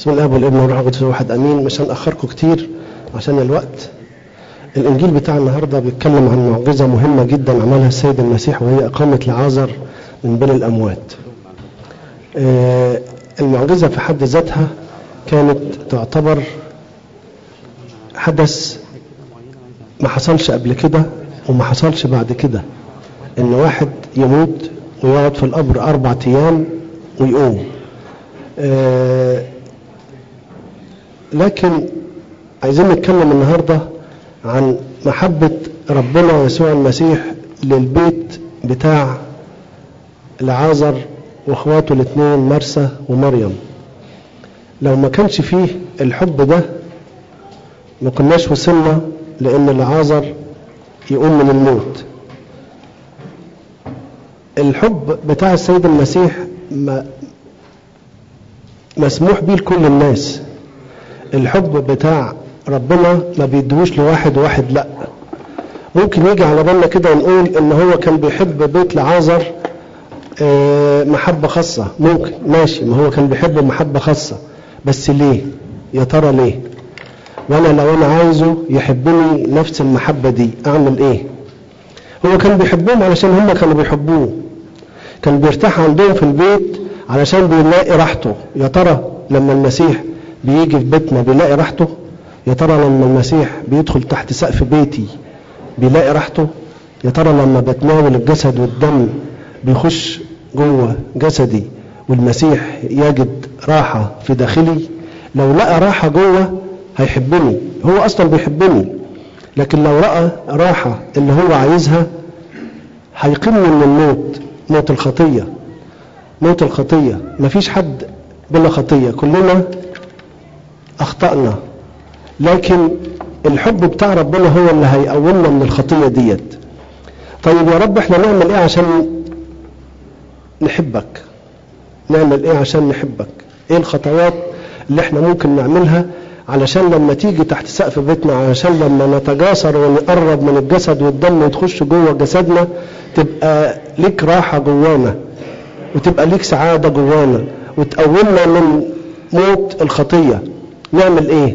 بسم الله والابن والروح القدس واحد امين. مش هنأخركم كتير عشان الوقت. الانجيل بتاع النهارده بيتكلم عن معجزه مهمه جدا عملها السيد المسيح، وهي اقامه لعازر من بين الاموات. المعجزه في حد ذاتها كانت تعتبر حدث ما حصلش قبل كده وما حصلش بعد كده، ان واحد يموت ويقعد في القبر 4 أيام ويقوم. لكن عايزين نتكلم النهاردة عن محبة ربنا يسوع المسيح للبيت بتاع لعازر واخواته الاثنين مرسى ومريم. لو ما كانش فيه الحب ده ما كناش وصلنا لان لعازر يقوم من الموت. الحب بتاع السيد المسيح مسموح بيه لكل الناس. الحب بتاع ربنا ما بيدوش لواحد واحد، لا. ممكن يجي على بالنا كده نقول ان هو كان بيحب بيت لعازر محبة خاصة، ممكن ماشي، ما هو كان بيحبه محبة خاصة، بس ليه؟ يا ترى ليه؟ وانا لو انا عايزه يحبني نفس المحبة دي اعمل ايه؟ هو كان بيحبهم علشان هم كانوا بيحبوه، كان بيرتاح عندهم في البيت علشان بيلاقي راحته. يا ترى لما المسيح بيجي في بيتنا بيلاقي راحته؟ يا ترى لما المسيح بيدخل تحت سقف بيتي بيلاقي راحته؟ يا ترى لما بتناول الجسد والدم بيخش جوه جسدي والمسيح يجد راحة في داخلي؟ لو لقى راحة جوه هيحبني، هو اصلا بيحبني. لكن لو رأى راحة اللي هو عايزها هيقيمني من الموت، موت الخطية. موت الخطية، مفيش حد بلا خطية، كلنا اخطأنا، لكن الحب بتاع ربنا هو اللي هيقومنا من الخطية ديت. طيب يا رب احنا نعمل ايه عشان نحبك؟ نعمل ايه عشان نحبك؟ ايه الخطوات اللي احنا ممكن نعملها علشان لما تيجي تحت سقف بيتنا، علشان لما نتجاسر ونقرب من الجسد والدم وتخش جوه جسدنا تبقى ليك راحة جوانا، وتبقى ليك سعادة جوانا، وتقومنا من موت الخطية؟ نعمل ايه؟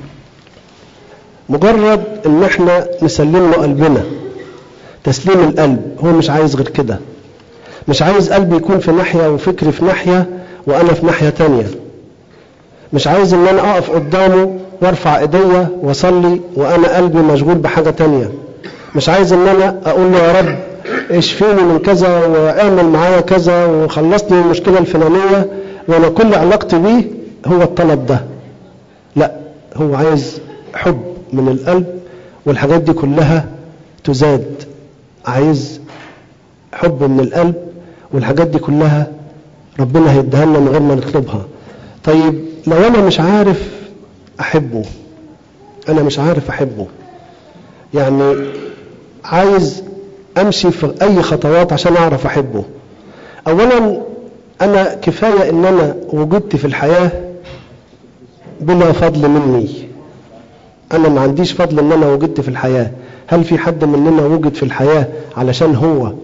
مجرد ان احنا نسلم له قلبنا، تسليم القلب. هو مش عايز غير كده، مش عايز قلبي يكون في ناحية وفكري في ناحية وانا في ناحية تانية. مش عايز ان انا اقف قدامه وارفع ايديا واصلي وانا قلبي مشغول بحاجة تانية. مش عايز ان انا اقول له يا رب اشفيني من كذا واعمل معايا كذا وخلصني من المشكلة الفلانية وانا كل علاقتي بيه هو الطلب ده. لا، هو عايز حب من القلب، والحاجات دي كلها تزاد. عايز حب من القلب، والحاجات دي كلها ربنا هيديها لنا من غير ما نطلبها. طيب لو انا مش عارف احبه، انا مش عارف احبه، يعني عايز امشي في اي خطوات عشان اعرف احبه. اولا انا كفاية ان انا وجدت في الحياة بلا فضل مني. انا ما عنديش فضل ان انا وجدت في الحياة. هل في حد مننا وجد في الحياة علشان هو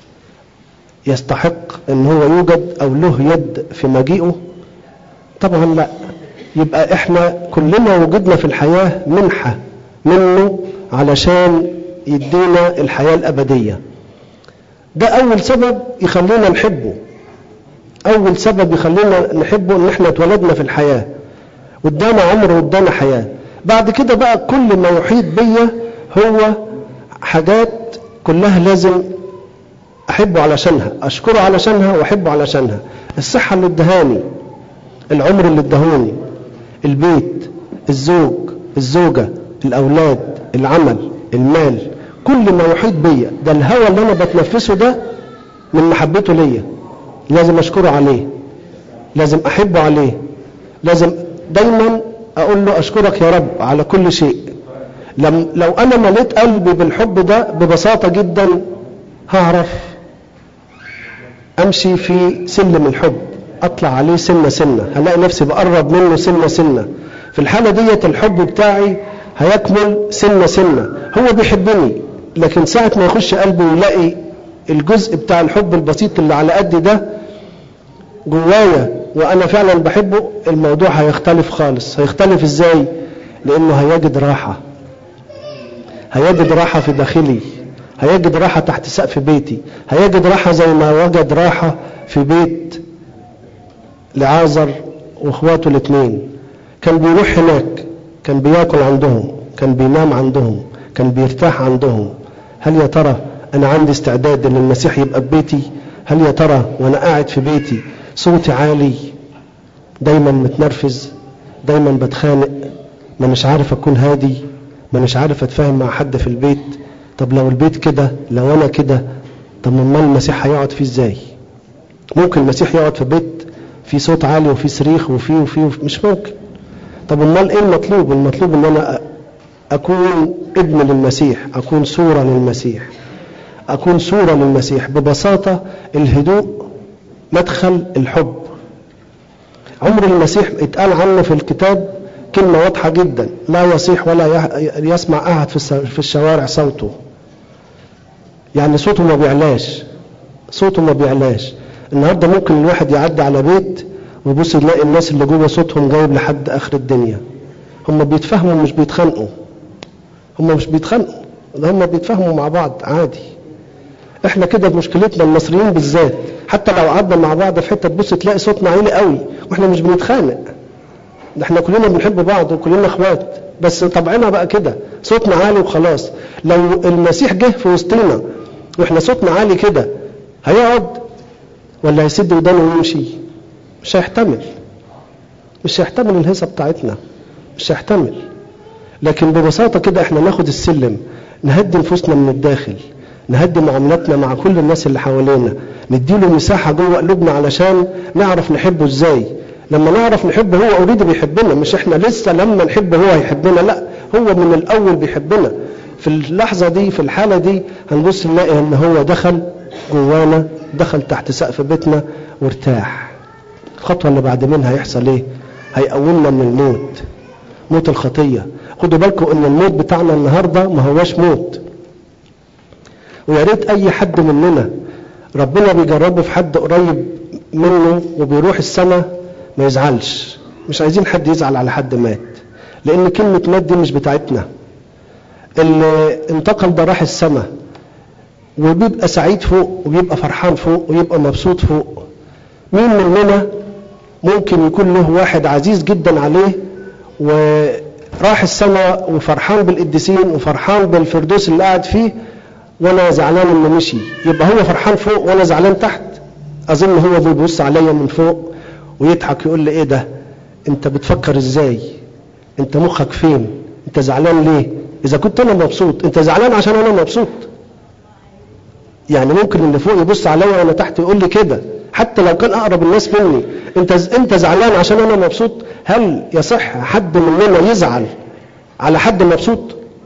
يستحق ان هو يوجد او له يد في مجيئه؟ طبعا لا. يبقى احنا كلنا وجدنا في الحياة منحة منه علشان يدينا الحياة الابدية. ده اول سبب يخلينا نحبه. اول سبب يخلينا نحبه ان احنا اتولدنا في الحياة وادانا عمر وادانا حياة. بعد كده بقى كل ما يحيط بيا هو حاجات كلها لازم احبه علشانها، اشكره علشانها واحبه علشانها. الصحة اللي ادهاني، العمر اللي ادهوني، البيت، الزوج، الزوجة، الاولاد، العمل، المال، كل ما يحيط بيا ده الهوى اللي انا بتنفسه ده من محبته ليا. لازم اشكره عليه، لازم احبه عليه، لازم دايما اقول له اشكرك يا رب على كل شيء. لو انا مليت قلبي بالحب ده ببساطة جدا هعرف امشي في سلم الحب، اطلع عليه سنة سنة، هلاقي نفسي بقرب منه سنة سنة. في الحالة ديت الحب بتاعي هيكمل سنة سنة. هو بيحبني، لكن ساعة ما يخش قلبي ويلاقي الجزء بتاع الحب البسيط اللي على قد ده جوايا وأنا فعلا بحبه، الموضوع هيختلف خالص. هيختلف إزاي؟ لأنه هيجد راحة، هيجد راحة في داخلي، هيجد راحة تحت سقف بيتي، هيجد راحة زي ما وجد راحة في بيت لعازر واخواته الاثنين. كان بيروح هناك، كان بياكل عندهم، كان بينام عندهم، كان بيرتاح عندهم. هل يا ترى أنا عندي استعداد أن المسيح يبقى ببيتي؟ هل يا ترى وأنا قاعد في بيتي صوتي عالي، دايما متنرفز، دايما بتخانق، ما مش عارف أكون هادي، ما مش عارف أتفاهم مع حد في البيت؟ طب لو البيت كده، لو أنا كده، طب ما المسيح هيقعد فيه إزاي؟ ممكن المسيح يقعد في بيت في صوت عالي وفي صريخ وفي مش ممكن. طب امال ايه المطلوب؟ المطلوب ان انا اكون ابن للمسيح، اكون صورة للمسيح، اكون صورة للمسيح. ببساطة الهدوء مدخل الحب. عمر المسيح اتقال عنه في الكتاب كلمة واضحة جدا: لا يصيح ولا يسمع احد في الشوارع صوته. يعني صوته ما بيعلاش، صوته ما بيعلاش. النهاردة ممكن الواحد يعدي على بيت ويبص يلاقي الناس اللي جوه صوتهم جايب لحد اخر الدنيا. هم بيتفهموا مش بيتخانقوا، هم مش بيتخانقوا، هم بيتفهموا مع بعض عادي. احنا كده مشكلتنا المصريين بالذات، حتى لو قعدنا مع بعض في حته تبص تلاقي صوتنا عالي قوي واحنا مش بنتخانق. احنا كلنا بنحب بعض وكلنا اخوات، بس طبعنا بقى كده صوتنا عالي وخلاص. لو المسيح جه في وسطنا واحنا صوتنا عالي كده، هيقعد ولا هيسد ودانه ويمشي؟ مش هيحتمل، مش هيحتمل الهيصة بتاعتنا، مش هيحتمل. لكن ببساطة كده احنا ناخد السلم، نهدي نفوسنا من الداخل، نهدي معاملاتنا مع كل الناس اللي حوالينا، نديله مساحة جوه قلوبنا علشان نعرف نحبه ازاي. لما نعرف نحبه هو اوريدي بيحبنا، مش احنا لسه لما نحبه هو هيحبنا، لا، هو من الاول بيحبنا. في اللحظة دي، في الحالة دي، هنبص نلاقي ان هو دخل جوانا، دخل تحت سقف بيتنا وارتاح. الخطوة اللي بعد منها هيحصل ايه؟ هيقومنا من الموت، موت الخطية. خدوا بالكم ان الموت بتاعنا النهاردة ما هواش موت. ويا ريت اي حد مننا ربنا بيجربه في حد قريب منه وبيروح السماء ما يزعلش. مش عايزين حد يزعل على حد مات، لان كلمة مات دي مش بتاعتنا. اللي انتقل ده راح السماء وبيبقى سعيد فوق، وبيبقى فرحان فوق، ويبقى مبسوط فوق. مين مننا ممكن يكون له واحد عزيز جدا عليه وراح السماء وفرحان بالقديسين وفرحان بالفردوس اللي قاعد فيه، وانا زعلان انه مشي؟ يبقى هو فرحان فوق وانا زعلان تحت. اظن هو بيبص عليا من فوق ويضحك يقول لي: ايه ده؟ انت بتفكر ازاي؟ انت مخك فين؟ انت زعلان ليه؟ اذا كنت انا مبسوط انت زعلان عشان انا مبسوط. يعني ممكن اللي فوق يبص عليا وانا تحت يقول لي كده، حتى لو كان اقرب الناس مني: انت زعلان عشان انا مبسوط. هل يصح حد مننا يزعل على حد مبسوط؟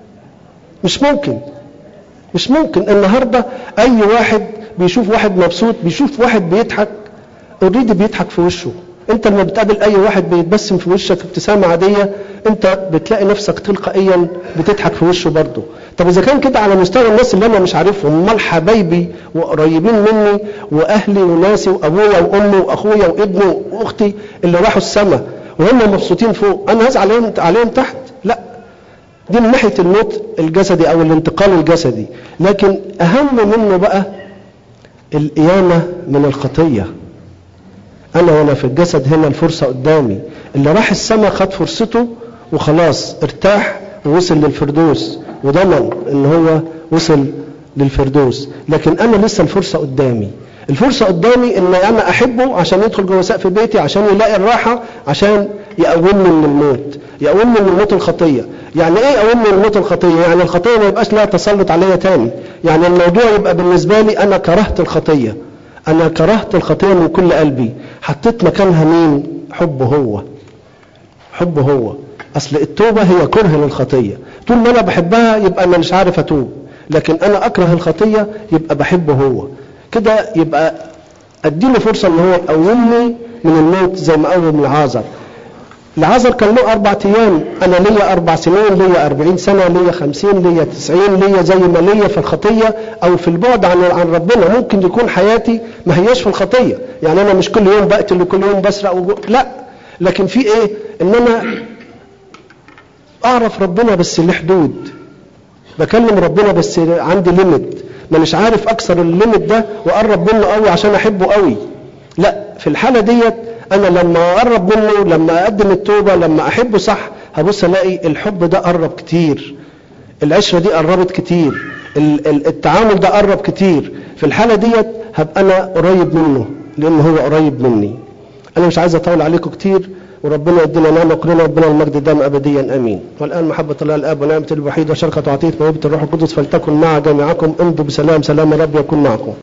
مش ممكن، مش ممكن. النهارده اي واحد بيشوف واحد مبسوط، بيشوف واحد بيضحك، اوريدي بيضحك في وشه. انت لما بتقابل اي واحد بيتبسم في وشك ابتسامه عاديه، انت بتلاقي نفسك تلقائيا بتضحك في وشه برضه. طب اذا كان كده على مستوى الناس اللي انا مش عارفهم، امال حبايبي وقريبين مني واهلي وناسي وابويا وامي واخويا وابني واختي اللي راحوا السماء وهم مبسوطين فوق، انا هزعل عليهم تحت؟ لا. دي من ناحيه الموت الجسدي او الانتقال الجسدي. لكن اهم منه بقى القيامه من الخطيه. انا وانا في الجسد هنا الفرصه قدامي. اللي راح السماء خد فرصته وخلاص، ارتاح ووصل للفردوس وضمن ان هو وصل للفردوس. لكن انا لسه الفرصه قدامي. الفرصه قدامي ان انا احبه عشان يدخل جوه سقف بيتي، عشان يلاقي الراحه، عشان يقومني من الموت، يقومني من موت الخطيه. يعني ايه يقومني من موت الخطيه؟ يعني الخطيه ما يبقاش لها تسلط عليا تاني. يعني الموضوع يبقى بالنسبه لي انا كرهت الخطيه، انا كرهت الخطيه من كل قلبي. حطيت مكانها مين؟ حبه هو، حبه هو. اصل التوبه هي كره للخطيه. طول ما انا بحبها يبقى انا مش عارف اتوب، لكن انا اكره الخطيه يبقى بحبه هو. كده يبقى اديله فرصه ان هو يقومني من الموت زي ما قوم لعازر. العازر كان له 4 أيام، أنا ليا 4 سنين، ليا 40 سنة، ليا 50، ليا 90، ليا زي ما ليا في الخطية أو في البعد عن ربنا. ممكن يكون حياتي ما هياش في الخطية، يعني أنا مش كل يوم بقتل وكل يوم بسرق لا، لكن في إيه؟ إن أنا أعرف ربنا بس له حدود، بكلم ربنا بس عندي ليميت، مش عارف أكسر الليميت ده وأقرب منه قوي عشان أحبه قوي. لا، في الحالة ديت أنا لما أقرب منه، لما أقدم التوبة، لما أحبه صح، هبص ألاقي الحب ده قرب كتير، العشرة دي قربت كتير، التعامل ده قرب كتير. في الحالة ديت هبقى أنا قريب منه لأن هو قريب مني. أنا مش عايز أطول عليكم كتير، وربنا يدينا نعمة وكلنا ربنا المجد دائما أبديا آمين. والآن محبة الله الآب ونعمة الوحيد وشركة وعطية موهبة الروح القدس فلتكن مع جميعكم. امضوا بسلام، سلام الرب يكون معكم.